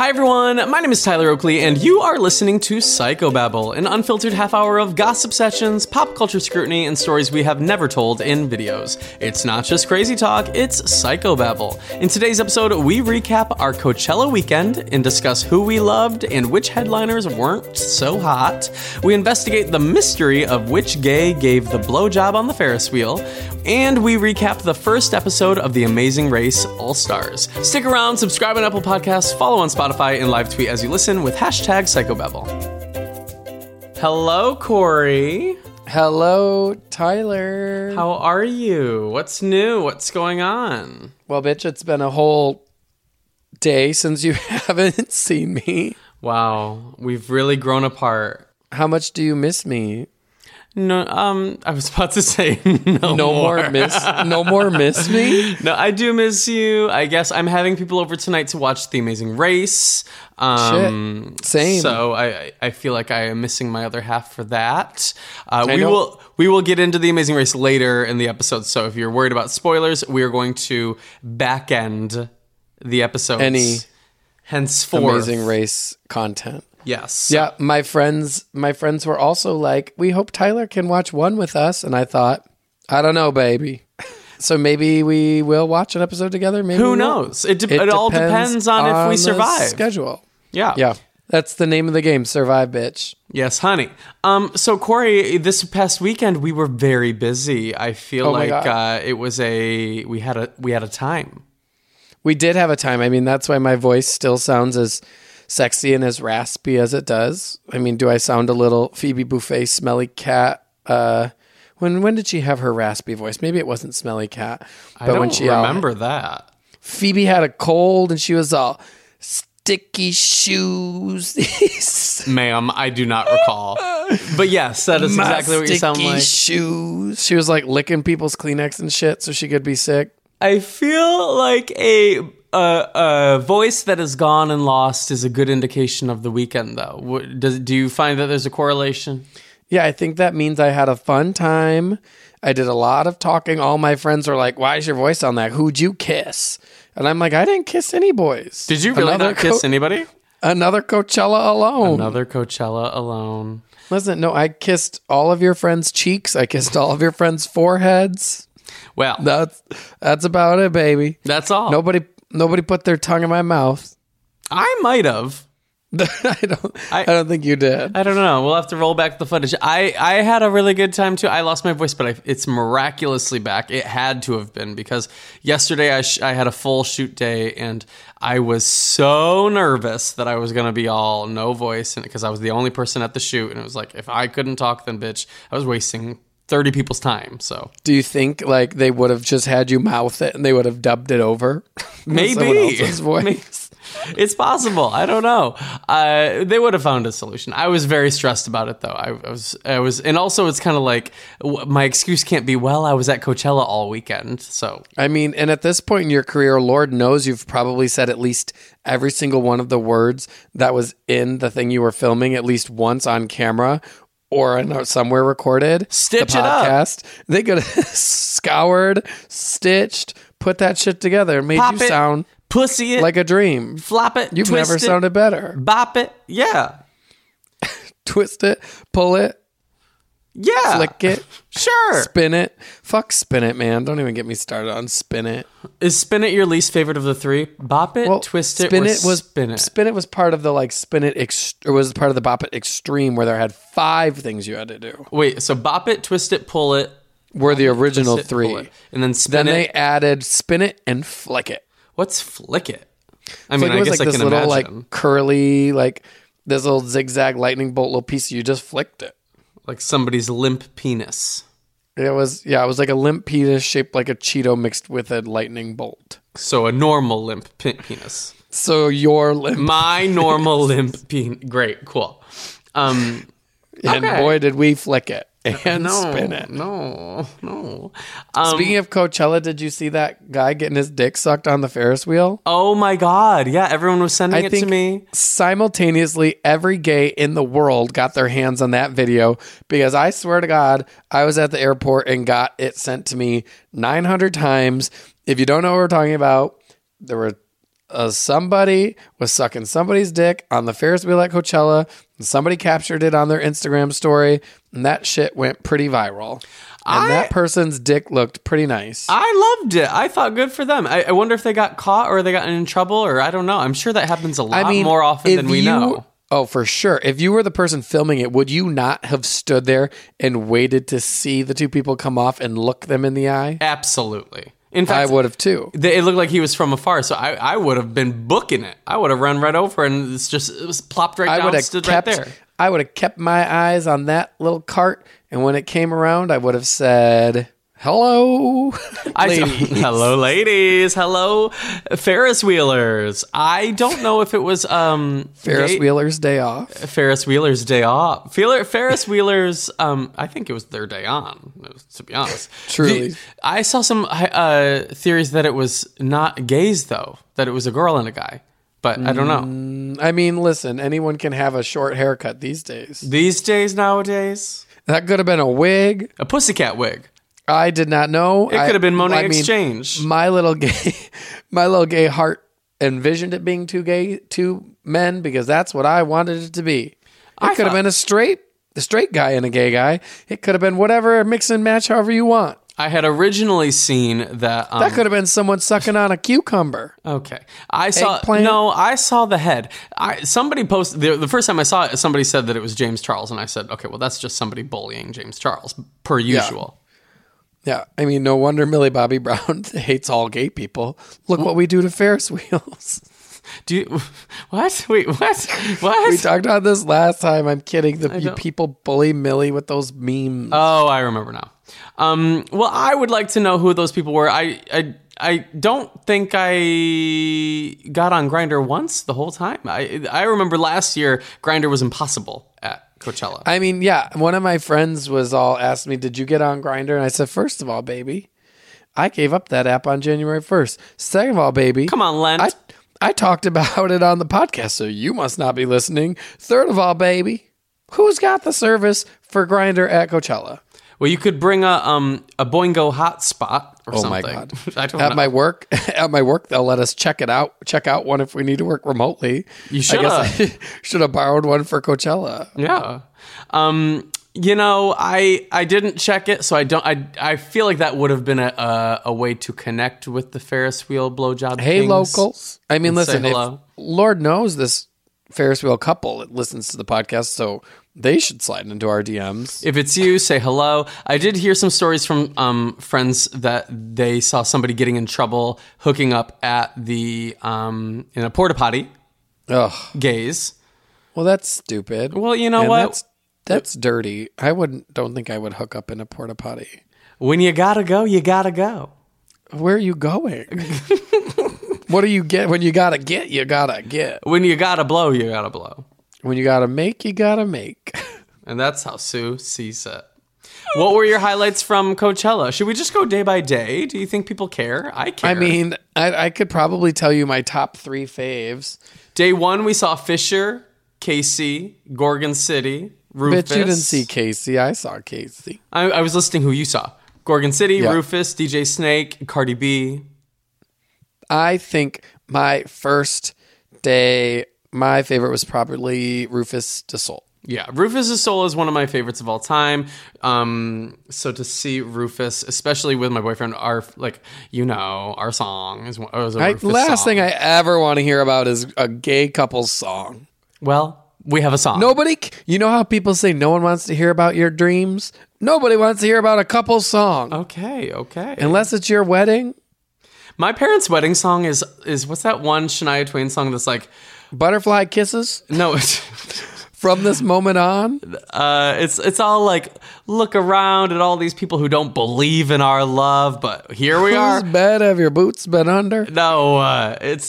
Hi everyone, my name is Tyler Oakley, and you are listening to Psychobabble, an unfiltered half hour of gossip sessions, pop culture scrutiny, and stories we have never told in videos. It's not just crazy talk, it's Psychobabble. In today's episode, we recap our Coachella weekend and discuss who we loved and which headliners weren't so hot. We investigate the mystery of which gay gave the blowjob on the Ferris wheel, and we recap the first episode of The Amazing Race All-Stars. Stick around, subscribe on Apple Podcasts, follow on Spotify, and live tweet as you listen with hashtag Psychobabble. Hello, Corey. Hello, Tyler. How are you? What's new? What's going on? Well, bitch, it's been a whole day since you haven't seen me. Wow, we've really grown apart. How much do you miss me? No, I was about to say no more. No more miss me? No, I do miss you. I guess I'm having people over tonight to watch The Amazing Race. Shit. Same. So I feel like I am missing my other half for that. We will get into The Amazing Race later in the episode. So if you're worried about spoilers, we are going to back end the episodes. Any henceforth Amazing Race content. Yes. Yeah, my friends were also like, we hope Tyler can watch one with us. And I thought, I don't know, baby. So maybe we will watch an episode together. Maybe who knows? It all depends on if we survive. Schedule. Yeah. Yeah. That's the name of the game. Survive, bitch. Yes, honey. So Corey, this past weekend we were very busy. I feel we had a time. We did have a time. I mean, that's why my voice still sounds as sexy and as raspy as it does. I mean, do I sound a little Phoebe Buffay, Smelly Cat? When did she have her raspy voice? Maybe it wasn't Smelly Cat. But I don't remember that. Phoebe had a cold and she was all sticky shoes. Ma'am, I do not recall. But yes, that is exactly what you sound like. Sticky shoes. She was like licking people's Kleenex and shit so she could be sick. I feel like a voice that is gone and lost is a good indication of the weekend, though. Do you find that there's a correlation? Yeah, I think that means I had a fun time. I did a lot of talking. All my friends were like, why is your voice on that? Who'd you kiss? And I'm like, I didn't kiss any boys. Did you really not kiss anybody? Another Coachella alone. Listen, no, I kissed all of your friends' cheeks. I kissed all of your friends' foreheads. Well, that's about it, baby. That's all. Nobody put their tongue in my mouth. I might have. I don't think you did. I don't know. We'll have to roll back the footage. I had a really good time too. I lost my voice, but it's miraculously back. It had to have been because yesterday I had a full shoot day and I was so nervous that I was going to be all no voice because I was the only person at the shoot. And it was like, if I couldn't talk, then bitch, I was wasting 30 people's time. So do you think like they would have just had you mouth it and they would have dubbed it over? Maybe someone else's voice. It's possible. I don't know. They would have found a solution. I was very stressed about it though. I was, and also it's kind of like my excuse can't be, well, I was at Coachella all weekend. So I mean, and at this point in your career, Lord knows you've probably said at least every single one of the words that was in the thing you were filming at least once on camera. Or somewhere recorded. Stitch the podcast. It up. They could have scoured, stitched, put that shit together, and made Pop you it, sound pussy it, like a dream. Flop it, You've twist never it, sounded better. Bop it, yeah. Twist it, pull it, yeah. flick it, sure. Spin it. Fuck spin it, man. Don't even get me started on spin it. Is spin it your least favorite of the three? Bop it, twist it, spin or it was spin it? Spin it was part of the like spin it or was part of the bop it extreme where there had 5 things you had to do. Wait, so bop it, twist it, pull it were the original 3, and then spin then it. They added spin it and flick it. What's flick it? I mean, I guess like I this can little imagine. like curly like this little zigzag lightning bolt little piece. You just flicked it like somebody's limp penis. It was like a limp penis shaped like a Cheeto mixed with a lightning bolt. So a normal limp penis. So your limp. My normal limp penis. Great, cool. And boy, did we flick it and spin it. No. Speaking of Coachella, did you see that guy getting his dick sucked on the Ferris wheel? Oh my God. Yeah, everyone was sending it to me. Simultaneously, every gay in the world got their hands on that video because I swear to God, I was at the airport and got it sent to me 900 times. If you don't know what we're talking about, there were somebody was sucking somebody's dick on the Ferris wheel at Coachella, and somebody captured it on their Instagram story, and that shit went pretty viral. And that person's dick looked pretty nice. I loved it. I thought good for them. I wonder if they got caught or they got in trouble, or I don't know. I'm sure that happens a lot more often than we know. Oh, for sure. If you were the person filming it, would you not have stood there and waited to see the two people come off and look them in the eye? Absolutely. In fact, I would have too. It looked like he was from afar, so I would have been booking it. I would have run right over and it was plopped right down, stood right there. I would have kept my eyes on that little cart, and when it came around, I would have said, hello, ladies. Hello, ladies. Hello, Ferris Wheelers. I don't know if it was Ferris Wheeler's day off. Ferris Wheeler's day off. Ferris Wheeler's, I think it was their day on, to be honest. Truly. I saw some theories that it was not gays, though, that it was a girl and a guy. But I don't know. I mean, listen, anyone can have a short haircut these days. These days, nowadays? That could have been a wig. A pussycat wig. I did not know. It could have been Monet Exchange. My little gay heart envisioned it being two men because that's what I wanted it to be. It could have been a straight guy and a gay guy. It could have been whatever, mix and match however you want. I had originally seen that. That could have been someone sucking on a cucumber. Okay. I saw the head. Somebody posted, the first time I saw it, somebody said that it was James Charles. And I said, okay, well, that's just somebody bullying James Charles, per usual. Yeah. I mean, no wonder Millie Bobby Brown hates all gay people. Look what we do to Ferris wheels. What? Wait, what? We talked about this last time. I'm kidding. People bully Millie with those memes. Oh, I remember now. Well, I would like to know who those people were. I don't think I got on Grindr once the whole time. I remember last year Grindr was impossible at Coachella. I mean, yeah. One of my friends asked me, did you get on Grindr? And I said, first of all, baby, I gave up that app on January 1st. Second of all, baby. Come on, Lent. I talked about it on the podcast, so you must not be listening. Third of all, baby, who's got the service for Grindr at Coachella? Well, you could bring a Boingo hotspot or something. Oh my God! I don't know. At my work, they'll let us check out one if we need to work remotely. You should. I guess I should have borrowed one for Coachella. Yeah. I didn't check it, so I don't. I feel like that would have been a way to connect with the Ferris wheel blowjob. Hey, locals! I mean, listen. If, Lord knows this Ferris wheel couple that listens to the podcast, so they should slide into our DMs. If it's you, say hello. I did hear some stories from friends that they saw somebody getting in trouble hooking up at the in a porta potty. Ugh, gays. Well, that's stupid. Well, you know what? That's dirty. Don't think I would hook up in a porta potty. When you gotta go, you gotta go. Where are you going? What do you get when you gotta get? You gotta get. When you gotta blow, you gotta blow. When you gotta make, you gotta make. And that's how Sue sees it. What were your highlights from Coachella? Should we just go day by day? Do you think people care? I care. I mean, I could probably tell you my top 3 faves. Day 1, we saw Fisher, Casey, Gorgon City, Rufus. Bitch, you didn't see Casey. I saw Casey. I was listing who you saw. Gorgon City, Rufus, DJ Snake, Cardi B. I think my first day, my favorite was probably Rufus Du Sol. Yeah, Rufus Du Sol is one of my favorites of all time. So to see Rufus, especially with my boyfriend, our song is a Rufus song. Last thing I ever want to hear about is a gay couple's song. Well, we have a song. Nobody, you know how people say no one wants to hear about your dreams? Nobody wants to hear about a couple's song. Okay. Unless it's your wedding. My parents' wedding song is what's that one Shania Twain song that's like Butterfly Kisses? No, it's From This Moment On? It's all like, look around at all these people who don't believe in our love, but here we are. Whose bed have your boots been under? No, it's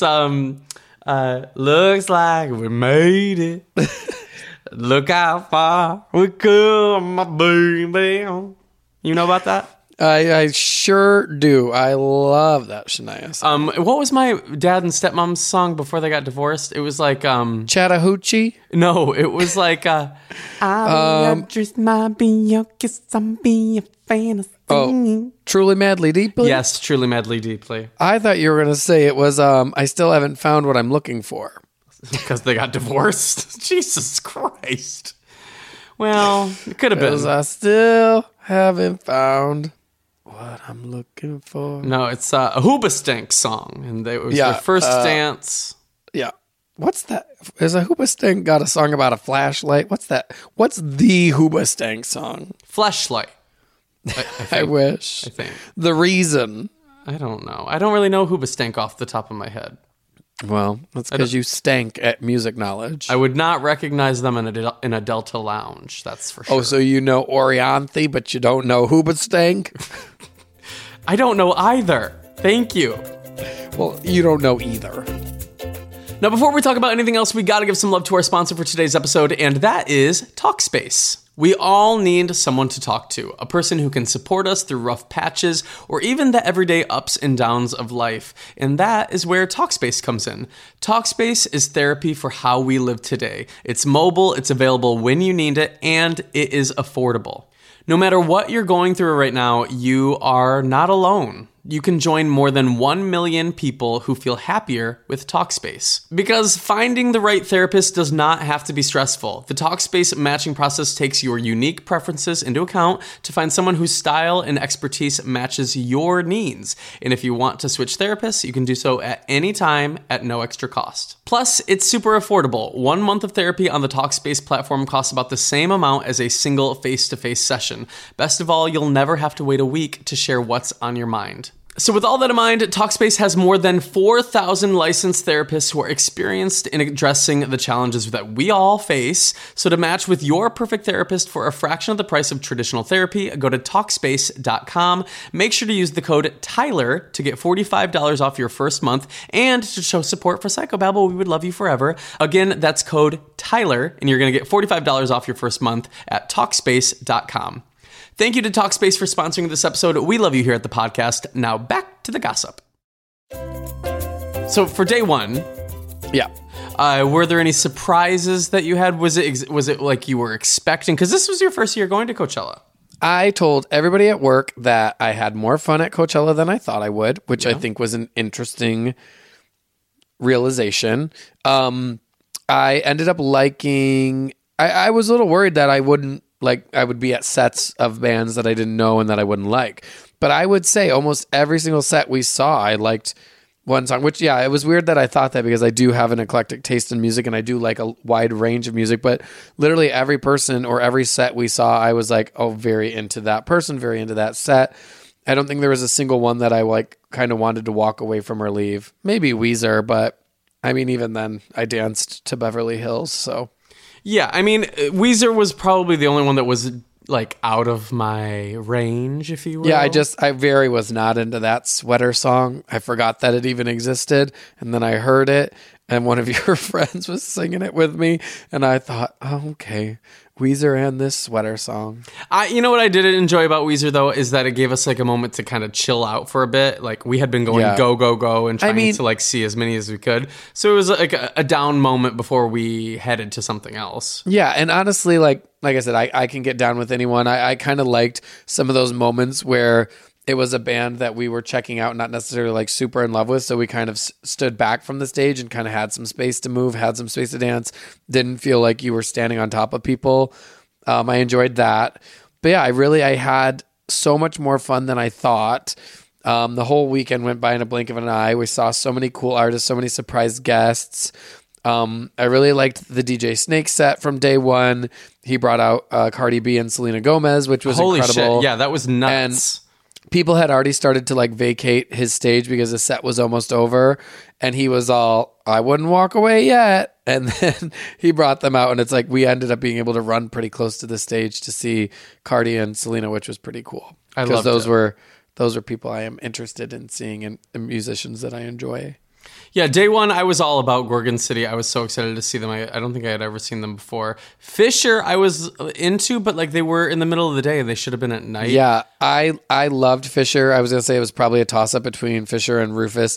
looks like we made it. Look how far we come, my baby. You know about that? I sure do. I love that Shania song. What was my dad and stepmom's song before they got divorced? It was like Chattahoochee? No, it was like I'll be your dress, might be your kiss, I'll be your fantasy. Oh, Truly Madly Deeply? Yes, Truly Madly Deeply. I thought you were going to say it was I Still Haven't Found What I'm Looking For. Because they got divorced. Jesus Christ. Well, it could have been. 'Cause I still haven't found what I'm looking for. No, it's a Hoobastank song, and it was their first dance. Yeah. What's that? Is a Hoobastank got a song about a flashlight? What's that? What's the Hoobastank song? Fleshlight. I wish. I think. The Reason. I don't know. I don't really know Hoobastank off the top of my head. Well, that's because you stank at music knowledge. I would not recognize them in a Delta lounge, that's for sure. Oh, so you know Orianthe, but you don't know Hoobastank? I don't know either. Thank you. Well, you don't know either. Now, before we talk about anything else, we got to give some love to our sponsor for today's episode, and that is Talkspace. We all need someone to talk to, a person who can support us through rough patches or even the everyday ups and downs of life. And that is where Talkspace comes in. Talkspace is therapy for how we live today. It's mobile, it's available when you need it, and it is affordable. No matter what you're going through right now, you are not alone. You can join more than 1 million people who feel happier with Talkspace. Because finding the right therapist does not have to be stressful. The Talkspace matching process takes your unique preferences into account to find someone whose style and expertise matches your needs. And if you want to switch therapists, you can do so at any time at no extra cost. Plus, it's super affordable. 1 month of therapy on the Talkspace platform costs about the same amount as a single face-to-face session. Best of all, you'll never have to wait a week to share what's on your mind. So with all that in mind, Talkspace has more than 4,000 licensed therapists who are experienced in addressing the challenges that we all face. So to match with your perfect therapist for a fraction of the price of traditional therapy, go to Talkspace.com. Make sure to use the code Tyler to get $45 off your first month. And to show support for Psychobabble, we would love you forever. Again, that's code Tyler, and you're going to get $45 off your first month at Talkspace.com. Thank you to Talkspace for sponsoring this episode. We love you here at the podcast. Now back to the gossip. So for day one, Yeah. were there any surprises that you had? Was it like you were expecting? Because this was your first year going to Coachella. I told everybody at work that I had more fun at Coachella than I thought I would, which I think was an interesting realization. I ended up liking... I was a little worried that I wouldn't I would be at sets of bands that I didn't know and that I wouldn't like. But I would say almost every single set we saw, I liked one song, which, yeah, it was weird that I thought that because I do have an eclectic taste in music and I do like a wide range of music. But literally every person or every set we saw, I was like, oh, very into that person, very into that set. I don't think there was a single one that I kind of wanted to walk away from or leave. Maybe Weezer, but I mean, even then I danced to Beverly Hills, so... Yeah, I mean, Weezer was probably the only one that was out of my range, if you will. Yeah, I very was not into that Sweater song. I forgot that it even existed, and then I heard it, and one of your friends was singing it with me, and I thought, oh, okay, Weezer and this Sweater song. You know what I did enjoy about Weezer, though, is that it gave us a moment to kind of chill out for a bit. We had been going go, go, go and trying to see as many as we could. So it was a down moment before we headed to something else. Yeah, and honestly, like I said, I can get down with anyone. I kind of liked some of those moments where it was a band that we were checking out, not necessarily super in love with. So we kind of stood back from the stage and kind of had some space to move, had some space to dance. Didn't feel like you were standing on top of people. I enjoyed that. But yeah, I had so much more fun than I thought. The whole weekend went by in a blink of an eye. We saw so many cool artists, so many surprise guests. I really liked the DJ Snake set from day one. He brought out Cardi B and Selena Gomez, which was incredible. Holy shit. Yeah, that was nuts. And people had already started to vacate his stage because the set was almost over, and he was all, I wouldn't walk away yet. And then he brought them out, and it's we ended up being able to run pretty close to the stage to see Cardi and Selena, which was pretty cool. I loved those were people I am interested in seeing and musicians that I enjoy. Yeah, day one, I was all about Gorgon City. I was so excited to see them. I don't think I had ever seen them before. Fisher, I was into, but they were in the middle of the day. They should have been at night. Yeah, I loved Fisher. I was going to say it was probably a toss-up between Fisher and Rufus.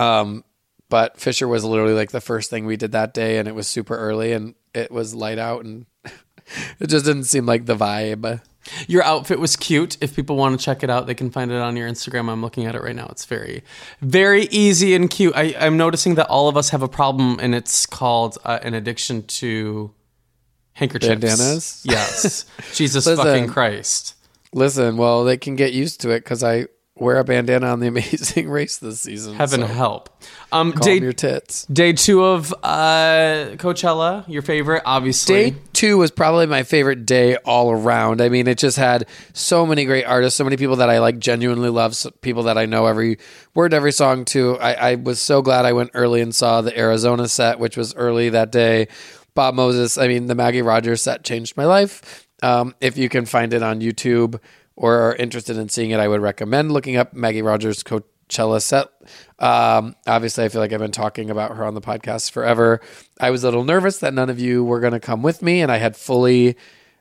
But Fisher was literally the first thing we did that day, and it was super early, and it was light out, and it just didn't seem like the vibe. Your outfit was cute. If people want to check it out, they can find it on your Instagram. I'm looking at it right now. It's very, very easy and cute. I'm noticing that all of us have a problem, and it's called an addiction to handkerchiefs. Bandanas? Yes. Jesus fucking Christ. Listen, well, they can get used to it because I wear a bandana on The Amazing Race this season. Heaven help. Calm your tits. Day 2 of Coachella, your favorite, obviously. Day 2 was probably my favorite day all around. I mean, it just had so many great artists, so many people that I like genuinely love, people that I know every word, every song to. I was so glad I went early and saw the Arizona set, which was early that day. Bob Moses, I mean, the Maggie Rogers set changed my life. If you can find it on YouTube or are interested in seeing it, I would recommend looking up Maggie Rogers' Coachella set. Obviously, I feel like I've been talking about her on the podcast forever. I was a little nervous that none of you were going to come with me, and I had fully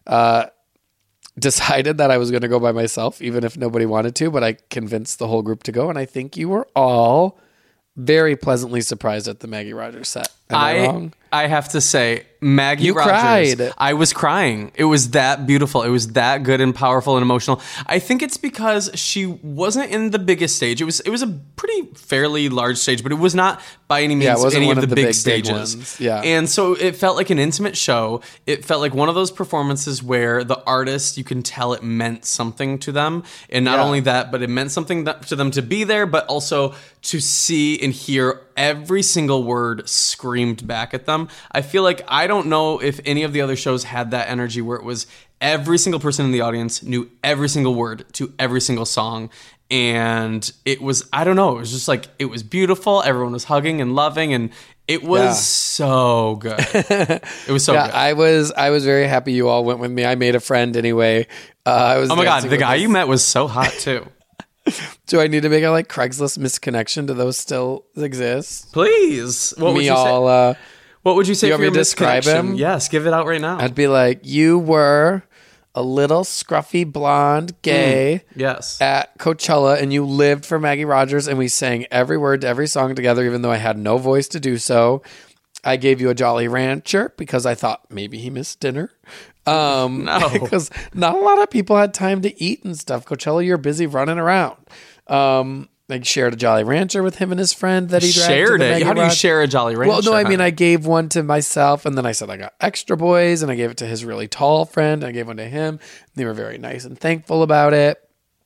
decided that I was going to go by myself, even if nobody wanted to, but I convinced the whole group to go, and I think you were all very pleasantly surprised at the Maggie Rogers set. Am I wrong? I have to say, Maggie Rogers. Cried. I was crying. It was that beautiful. It was that good and powerful and emotional. I think it's because she wasn't in the biggest stage. It was a pretty fairly large stage, but it was not by any means any of the big stages. Yeah. And so it felt like an intimate show. It felt like one of those performances where the artist, you can tell it meant something to them. And not only that, but it meant something to them to be there, but also to see and hear every single word screamed back at them. I feel like I don't know if any of the other shows had that energy where it was every single person in the audience knew every single word to every single song. And it was, I don't know, it was just like, it was beautiful. Everyone was hugging and loving, and it was so good. It was so good. I was very happy you all went with me. I made a friend anyway. Oh my God, the guy you met was so hot too. Do I need to make a Craigslist misconnection? Do those still exist? Please. What would you say? What would you say for your describe him? Yes, give it out right now. I'd be like, you were a little scruffy blonde gay yes. at Coachella, and you lived for Maggie Rogers, and we sang every word to every song together, even though I had no voice to do so. I gave you a Jolly Rancher because I thought maybe he missed dinner. No. Because not a lot of people had time to eat and stuff. Coachella, you're busy running around. I shared a Jolly Rancher with him and his friend that he shared it. How do you share a Jolly Rancher? Well, no, I mean, I gave one to myself, and then I said I got extra boys, and I gave it to his really tall friend. And I gave one to him. They were very nice and thankful about it.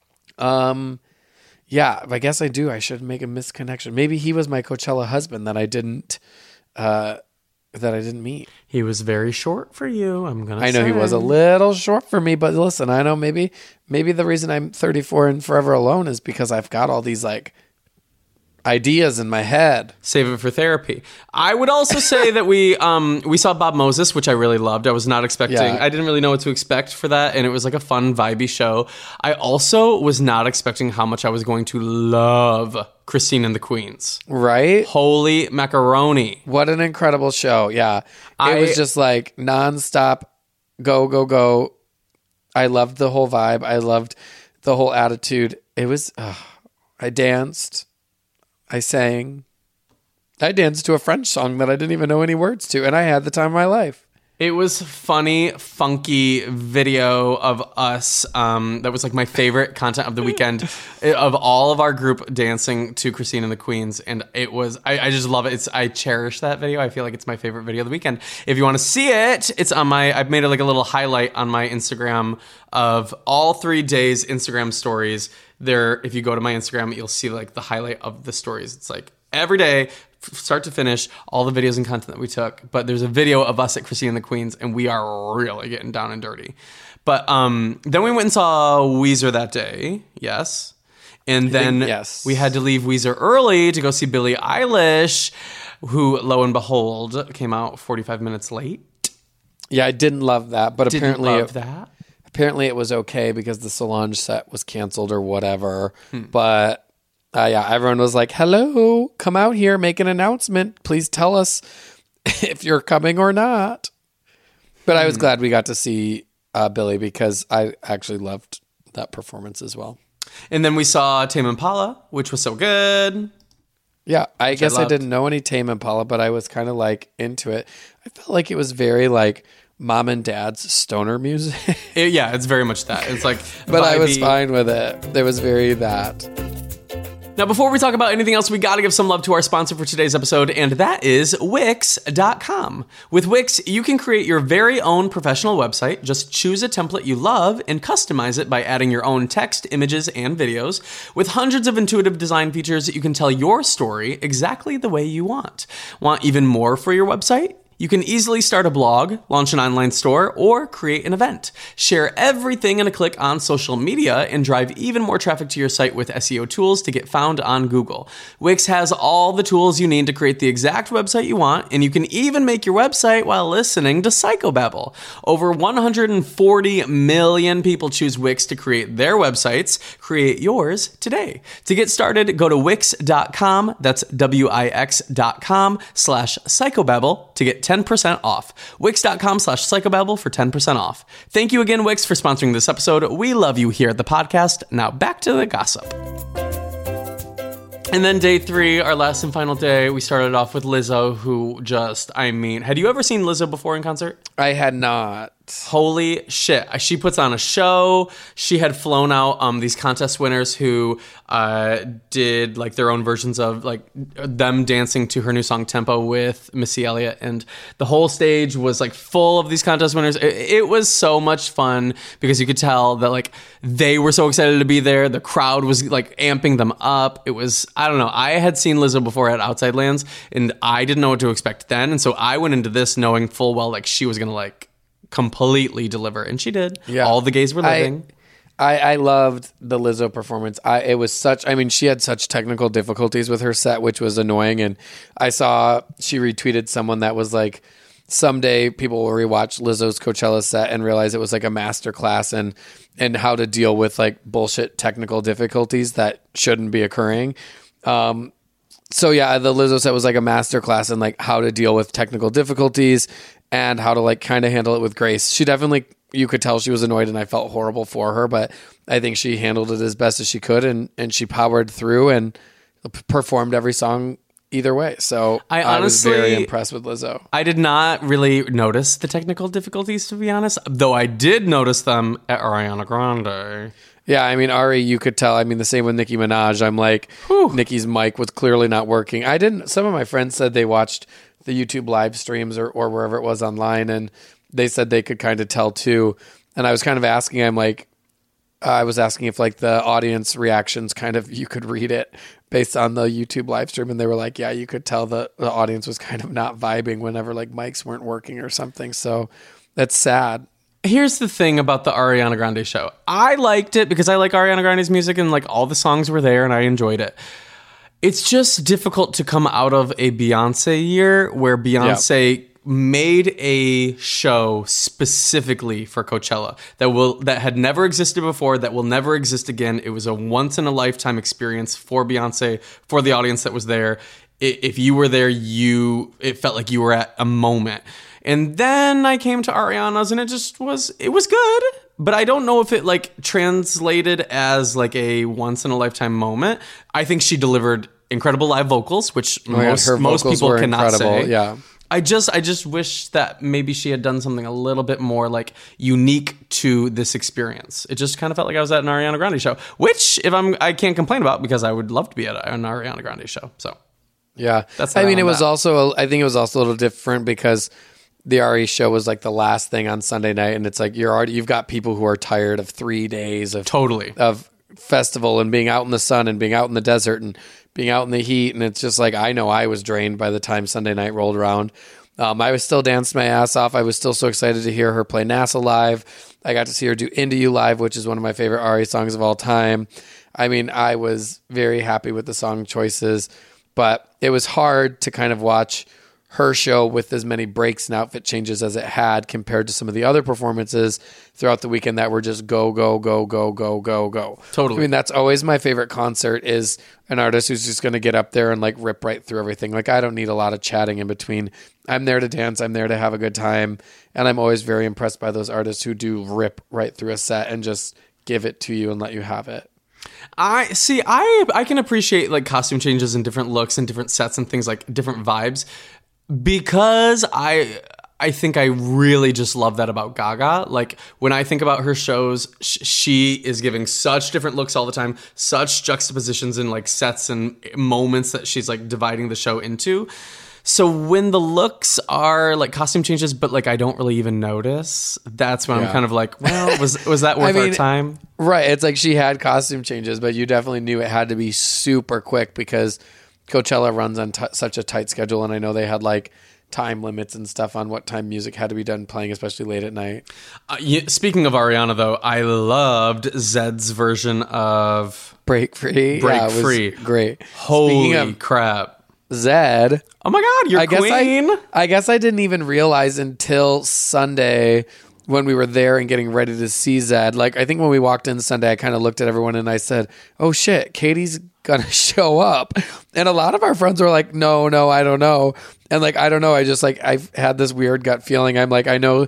Yeah, I guess I do. I should make a misconnection. Maybe he was my Coachella husband that I didn't meet. He was very short for you. I know he was a little short for me, but listen, I know maybe the reason I'm 34 and forever alone is because I've got all these ideas in my head. Save it for therapy. I would also say that we saw Bob Moses, which I really loved. I was not expecting. Yeah. I didn't really know what to expect for that, and it was like a fun, vibey show. I also was not expecting how much I was going to love Christine and the Queens. Right? Holy macaroni. What an incredible show. Yeah. It was just nonstop go, go, go. I loved the whole vibe. I loved the whole attitude. It was, I danced. I sang. I danced to a French song that I didn't even know any words to, and I had the time of my life. It was funny, funky video of us. That was my favorite content of the weekend of all of our group dancing to Christine and the Queens. And it was, I just love it. I cherish that video. I feel like it's my favorite video of the weekend. If you want to see it, it's on I've made it a little highlight on my Instagram of all 3 days Instagram stories. There, if you go to my Instagram, you'll see the highlight of the stories. It's every day, start to finish, all the videos and content that we took. But there's a video of us at Christine and the Queens, and we are really getting down and dirty. But then we went and saw Weezer that day, yes. And then we had to leave Weezer early to go see Billie Eilish, who, lo and behold, came out 45 minutes late. Yeah, I didn't love that, but apparently it was okay because the Solange set was canceled or whatever. But everyone was like, hello, come out here, make an announcement. Please tell us if you're coming or not. But I was glad we got to see Billie because I actually loved that performance as well. And then we saw Tame Impala, which was so good. Yeah, I guess I didn't know any Tame Impala, but I was kind of into it. I felt like it was very mom and dad's stoner music. Yeah, it's very much that. It's like But I was vibey. fine with it. There was very that. Now, before we talk about anything else, we got to give some love to our sponsor for today's episode, and that is Wix.com. With Wix, you can create your very own professional website. Just choose a template you love and customize it by adding your own text, images, and videos. With hundreds of intuitive design features, you can tell your story exactly the way you want. Want even more for your website? You can easily start a blog, launch an online store, or create an event. Share everything in a click on social media and drive even more traffic to your site with SEO tools to get found on Google. Wix has all the tools you need to create the exact website you want, and you can even make your website while listening to Psychobabble. Over 140 million people choose Wix to create their websites. Create yours today. To get started, go to Wix.com. That's Wix.com/Psychobabble to get 10% off. Wix.com/Psychobabble for 10% off. Thank you again, Wix, for sponsoring this episode. We love you here at the podcast. Now back to the gossip. And then day 3, our last and final day, we started off with Lizzo, who had you ever seen Lizzo before in concert? I had not. Holy shit. She puts on a show. She had flown out these contest winners who did like their own versions of like them dancing to her new song Tempo with Missy Elliott, and the whole stage was like full of these contest winners. It was so much fun because you could tell that like they were so excited to be there. The crowd was like amping them up. It was, I don't know, I had seen Lizzo before at Outside Lands and I didn't know what to expect then, and so I went into this knowing full well like she was gonna like completely deliver, and she did. Yeah. All the gays were living. I loved the Lizzo performance. She had such technical difficulties with her set, which was annoying. And I saw she retweeted someone that was like, someday people will rewatch Lizzo's Coachella set and realize it was like a master class and how to deal with like bullshit technical difficulties that shouldn't be occurring. So yeah, the Lizzo set was like a master class in like how to deal with technical difficulties and how to like kind of handle it with grace. She definitely, you could tell she was annoyed and I felt horrible for her, but I think she handled it as best as she could and she powered through and performed every song either way. So I was very impressed with Lizzo. I did not really notice the technical difficulties, to be honest, though I did notice them at Ariana Grande. Yeah, I mean, Ari, you could tell. I mean, the same with Nicki Minaj. I'm like, Nicki's mic was clearly not working. Some of my friends said they watched the YouTube live streams or wherever it was online, and they said they could kind of tell too. And I was kind of asking, I was asking if like the audience reactions kind of, you could read it based on the YouTube live stream. And they were like, yeah, you could tell the audience was kind of not vibing whenever like mics weren't working or something. So that's sad. Here's the thing about the Ariana Grande show. I liked it because I like Ariana Grande's music and like all the songs were there and I enjoyed it. It's just difficult to come out of a Beyonce year where Beyonce made a show specifically for Coachella that had never existed before, that will never exist again. It was a once in a lifetime experience for Beyonce, for the audience that was there. If you were there, it felt like you were at a moment. And then I came to Ariana's and it was good, but I don't know if it like translated as like a once in a lifetime moment. I think she delivered incredible live vocals, which most people cannot say. Yeah. I just wish that maybe she had done something a little bit more like unique to this experience. It just kind of felt like I was at an Ariana Grande show, which I can't complain about because I would love to be at an Ariana Grande show. So yeah, that's. I think it was also a little different because the Ari show was like the last thing on Sunday night, and it's like you've got people who are tired of 3 days of festival and being out in the sun and being out in the desert and being out in the heat, and it's just like I know I was drained by the time Sunday night rolled around. I was still dancing my ass off. I was still so excited to hear her play NASA live. I got to see her do Into You live, which is one of my favorite Ari songs of all time. I mean, I was very happy with the song choices, but it was hard to kind of watch her show with as many breaks and outfit changes as it had compared to some of the other performances throughout the weekend that were just go, go, go, go, go, go, go. Totally. I mean, that's always my favorite concert is an artist who's just going to get up there and like rip right through everything. Like I don't need a lot of chatting in between. I'm there to dance. I'm there to have a good time. And I'm always very impressed by those artists who do rip right through a set and just give it to you and let you have it. I can appreciate like costume changes and different looks and different sets and things like different vibes because I I think I really just love that about Gaga. Like, when I think about her shows, she is giving such different looks all the time, such juxtapositions in like sets and moments that she's like dividing the show into. So when the looks are like costume changes, but like I don't really even notice, that's when I'm kind of like, well, was that worth our time? Right. It's like she had costume changes, but you definitely knew it had to be super quick because Coachella runs on such a tight schedule. And I know they had like time limits and stuff on what time music had to be done playing, especially late at night. Speaking of Ariana, though, I loved Zed's version of Break Free. Break Free. Great. Holy crap. Zed. Oh my God, you're queen. I guess I didn't even realize until Sunday when we were there and getting ready to see Zed. Like, I think when we walked in Sunday, I kind of looked at everyone and I said, oh shit, Katie's gonna show up. And a lot of our friends were like, no, I don't know. And like, I don't know. I just like, I've had this weird gut feeling. I'm like, I know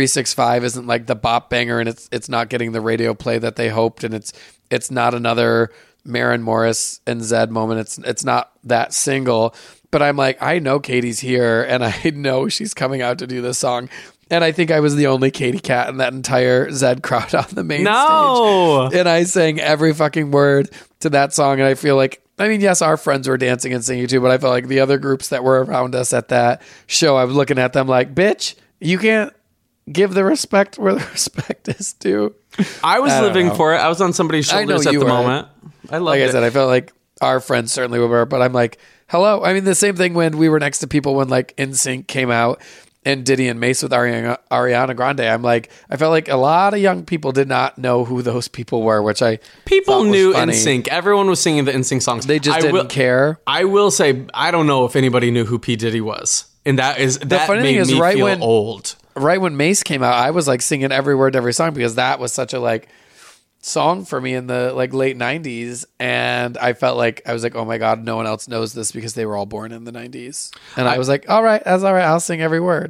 365 isn't like the bop banger and it's not getting the radio play that they hoped. And it's not another Maren Morris and Zed moment. It's not that single, but I'm like, I know Katie's here and I know she's coming out to do this song. And I think I was the only Katie cat in that entire Zed crowd on the main stage. And I sang every fucking word to that song. And I feel like, I mean, yes, our friends were dancing and singing too, but I felt like the other groups that were around us at that show, I was looking at them like, bitch, you can't give the respect where the respect is due. I was living for it. I was on somebody's shoulders at the moment. I loved it. Like I said, I felt like our friends certainly were, but I'm like, hello. I mean, the same thing when we were next to people when like NSYNC came out and Diddy and Mace with Ariana Grande. I'm like, I felt like a lot of young people did not know who those people were, which people knew funny. NSYNC. Everyone was singing the NSYNC songs. They just didn't care. I will say, I don't know if anybody knew who P. Diddy was, and that funny made thing is, me feel old. Right when Mace came out, I was like singing every word to every song because that was such a like song for me in the like late 90s, and I felt like I was like, oh my God, no one else knows this because they were all born in the 90s. And I was like, all right, that's all right, I'll sing every word.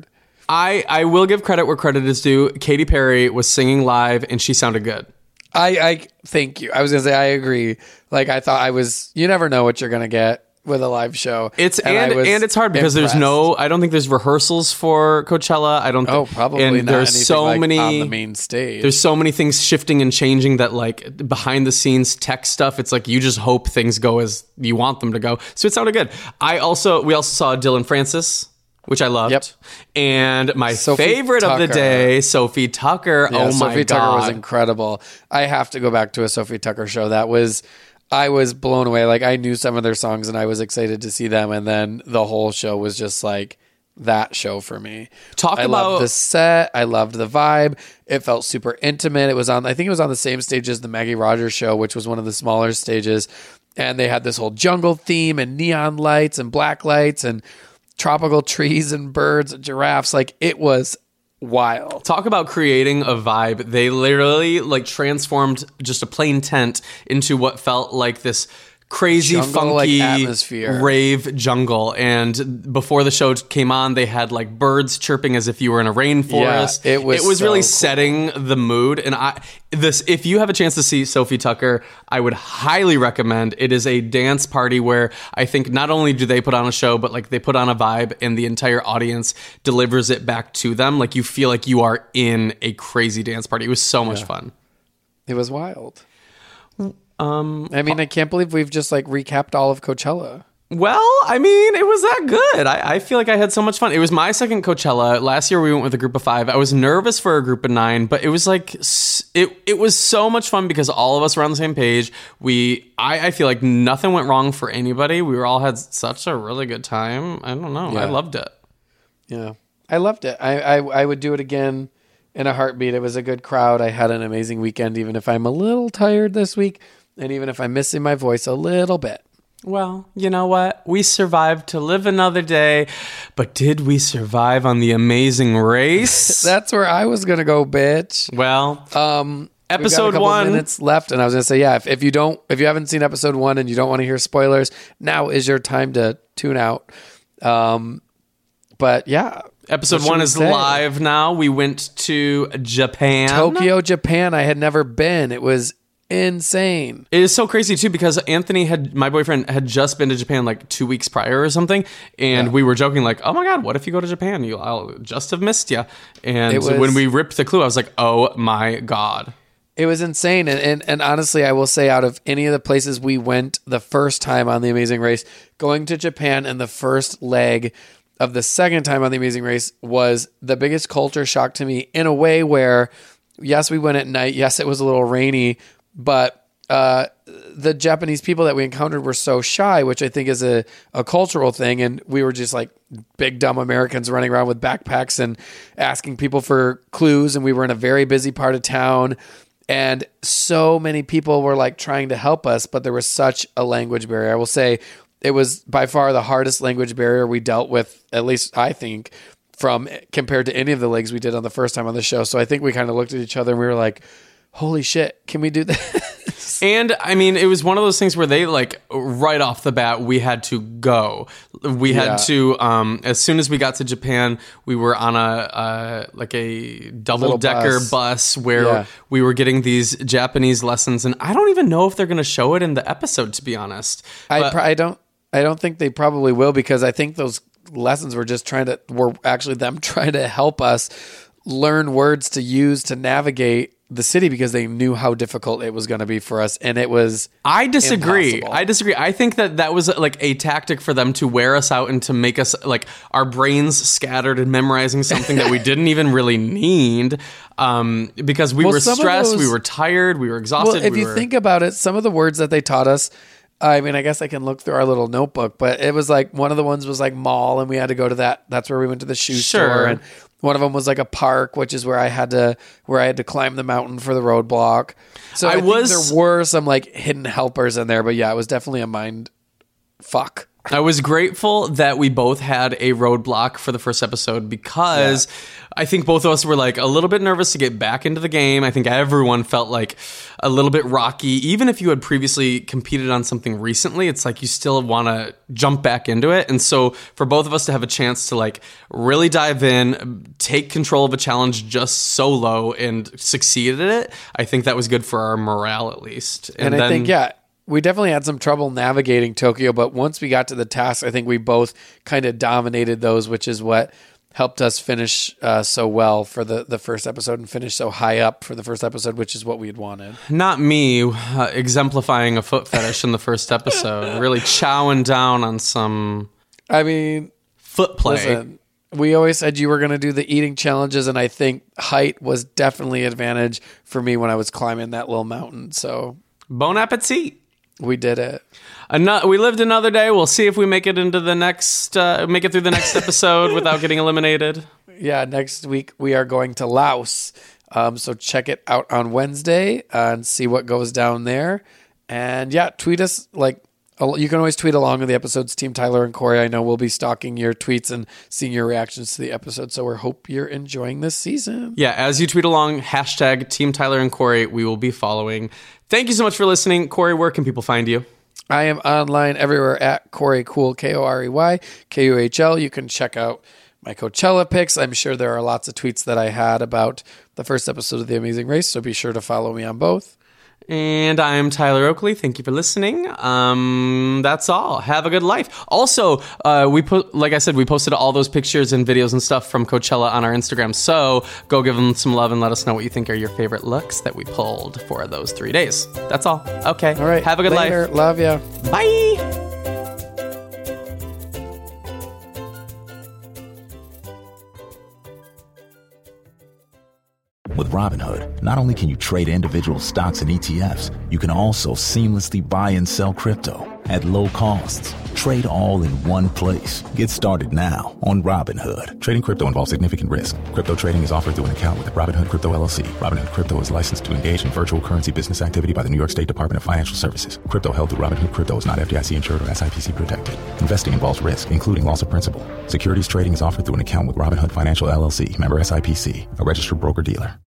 I will give credit where credit is due. Katy Perry was singing live and she sounded good. I thank you. I was gonna say I agree. Like I thought you never know what you're gonna get with a live show. It's hard because I don't think there's rehearsals for Coachella. I don't think. Oh, probably and not. There's so like many on the main stage. There's so many things shifting and changing that like behind the scenes tech stuff. It's like you just hope things go as you want them to go. So it sounded good. We also saw Dylan Francis, which I loved. Yep. And my favorite of the day, Sophie Tucker. Yeah, oh my Sophie God. Tucker was incredible. I have to go back to a Sophie Tucker show. I was blown away. Like I knew some of their songs and I was excited to see them. And then the whole show was just like that show for me. I loved the set. I loved the vibe. It felt super intimate. I think it was on the same stage as the Maggie Rogers show, which was one of the smaller stages. And they had this whole jungle theme and neon lights and black lights and tropical trees and birds and giraffes. Like it was wild. Talk about creating a vibe. They literally like transformed just a plain tent into what felt like this crazy funky atmosphere, rave jungle. And before the show came on, they had like birds chirping as if you were in a rainforest. Yeah, it was really cool. Setting the mood. And if you have a chance to see Sophie Tucker, I would highly recommend. It is a dance party where I think not only do they put on a show, but like they put on a vibe and the entire audience delivers it back to them. Like you feel like you are in a crazy dance party. It was so much fun. It was wild. I mean, I can't believe we've just like recapped all of Coachella. Well, I mean, it was that good. I feel like I had so much fun. It was my second Coachella. Last year we went with a group of 5. I was nervous for a group of 9, but it was like it was so much fun because all of us were on the same page. I feel like nothing went wrong for anybody. We all had such a really good time. I don't know. Yeah. I loved it. Yeah, I loved it. I would do it again in a heartbeat. It was a good crowd. I had an amazing weekend, even if I'm a little tired this week. And even if I'm missing my voice a little bit. Well, you know what? We survived to live another day, but did we survive on the Amazing Race? That's where I was going to go, bitch. Well, episode 1 minutes left, and I was going to say, yeah, if you haven't seen episode 1 and you don't want to hear spoilers, now is your time to tune out. But yeah, episode 1 is live now. We went to Japan. Tokyo, Japan. I had never been. It was insane. It is so crazy too because my boyfriend had just been to Japan like 2 weeks prior or something, and we were joking like, "Oh my god, what if you go to Japan? I'll just have missed you." And when we ripped the clue, I was like, "Oh my god." It was insane. And honestly, I will say out of any of the places we went the first time on The Amazing Race, going to Japan and the first leg of the second time on The Amazing Race was the biggest culture shock to me in a way where, yes, we went at night. Yes, it was a little rainy, but the Japanese people that we encountered were so shy, which I think is a cultural thing. And we were just like big, dumb Americans running around with backpacks and asking people for clues. And we were in a very busy part of town. And so many people were like trying to help us, but there was such a language barrier. I will say it was by far the hardest language barrier we dealt with, at least I think, compared to any of the legs we did on the first time on the show. So I think we kind of looked at each other and we were like, holy shit, can we do this? And I mean, it was one of those things where they like right off the bat, we had to go. We had to, as soon as we got to Japan, we were on a double-decker bus where we were getting these Japanese lessons. And I don't even know if they're going to show it in the episode, to be honest. I don't think they probably will, because I think those lessons were actually them trying to help us learn words to use to navigate the city, because they knew how difficult it was going to be for us. And it was I disagree. impossible. I disagree. I think that was like a tactic for them to wear us out and to make us like our brains scattered and memorizing something that we didn't even really need, because we were stressed, we were tired, we were exhausted. Well, if you think about it, some of the words that they taught us, I mean, I guess I can look through our little notebook, but it was like one of the ones was like mall, and we had to go to that. That's where we went to the shoe store. And one of them was like a park, which is where I had to climb the mountain for the roadblock. So I think there were some like hidden helpers in there, but yeah, it was definitely a mind fuck. I was grateful that we both had a roadblock for the first episode, because I think both of us were like a little bit nervous to get back into the game. I think everyone felt like a little bit rocky. Even if you had previously competed on something recently, it's like you still want to jump back into it. And so for both of us to have a chance to like really dive in, take control of a challenge just solo and succeed at it, I think that was good for our morale at least. And I think, we definitely had some trouble navigating Tokyo, but once we got to the task, I think we both kind of dominated those, which is what helped us finish so well for the first episode and finish so high up for the first episode, which is what we had wanted. Not me exemplifying a foot fetish in the first episode, really chowing down on some foot play. Listen, we always said you were going to do the eating challenges, and I think height was definitely an advantage for me when I was climbing that little mountain. So bon appetit. We did it. We lived another day. We'll see if we make it into the next, make it through the next episode without getting eliminated. Yeah, next week we are going to Laos. So check it out on Wednesday and see what goes down there. And yeah, tweet us. Like, you can always tweet along with the episodes. Team Tyler and Corey, I know we'll be stalking your tweets and seeing your reactions to the episode. So we hope you're enjoying this season. Yeah, as you tweet along, hashtag Team Tyler and Corey, we will be following. Thank you so much for listening. Corey, where can people find you? I am online everywhere at Corey Cool, Korey Kuhl. You can check out my Coachella pics. I'm sure there are lots of tweets that I had about the first episode of The Amazing Race, so be sure to follow me on both. And I'm Tyler Oakley. Thank you for listening. That's all. Have a good life. Also, like I said, we posted all those pictures and videos and stuff from Coachella on our Instagram. So go give them some love and let us know what you think are your favorite looks that we pulled for those 3 days. That's all. Okay. All right. Have a good life. Love ya. Bye. With Robinhood, not only can you trade individual stocks and ETFs, you can also seamlessly buy and sell crypto at low costs. Trade all in one place. Get started now on Robinhood. Trading crypto involves significant risk. Crypto trading is offered through an account with Robinhood Crypto LLC. Robinhood Crypto is licensed to engage in virtual currency business activity by the New York State Department of Financial Services. Crypto held through Robinhood Crypto is not FDIC insured or SIPC protected. Investing involves risk, including loss of principal. Securities trading is offered through an account with Robinhood Financial LLC, member SIPC, a registered broker-dealer.